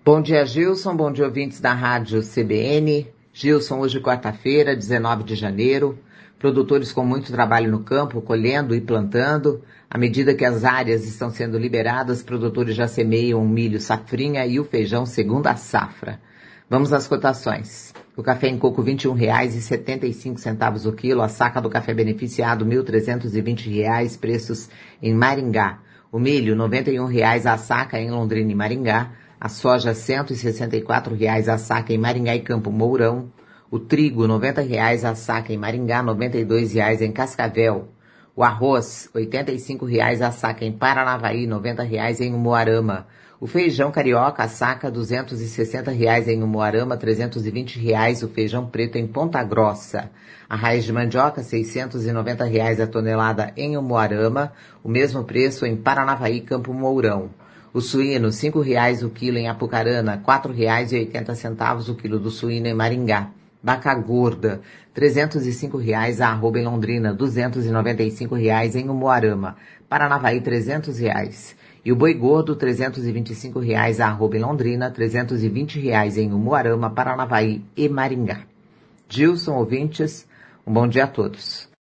Bom dia, Gilson. Bom dia, ouvintes da Rádio CBN. Gilson, hoje quarta-feira, 19 de janeiro. Produtores com muito trabalho no campo, colhendo e plantando. À medida que as áreas estão sendo liberadas, produtores já semeiam o milho safrinha e o feijão segunda safra. Vamos às cotações. O café em coco R$ 21,75 o quilo. A saca do café beneficiado R$ 1.320, preços em Maringá. O milho R$ 91 a saca em Londrina e Maringá. A soja R$ 164 a saca em Maringá e Campo Mourão. O trigo R$ 90 a saca em Maringá, R$ 92 em Cascavel. O arroz R$ 85 a saca em Paranavaí, R$ 90 em Umuarama. O feijão carioca a saca R$ 260 em Umuarama, R$ 320 o feijão preto em Ponta Grossa. A raiz de mandioca R$ 690 a tonelada em Umuarama, o mesmo preço em Paranavaí, Campo Mourão. O suíno, R$ 5 o quilo em Apucarana, R$ 4,80 o quilo do suíno em Maringá. Vaca gorda, R$ 305 a arroba em Londrina, R$ 295 em Umuarama. Paranavaí, R$ 300. E o boi gordo, R$ 325 a arroba em Londrina, R$ 320 em Umuarama, Paranavaí e Maringá. Gilson, ouvintes, um bom dia a todos.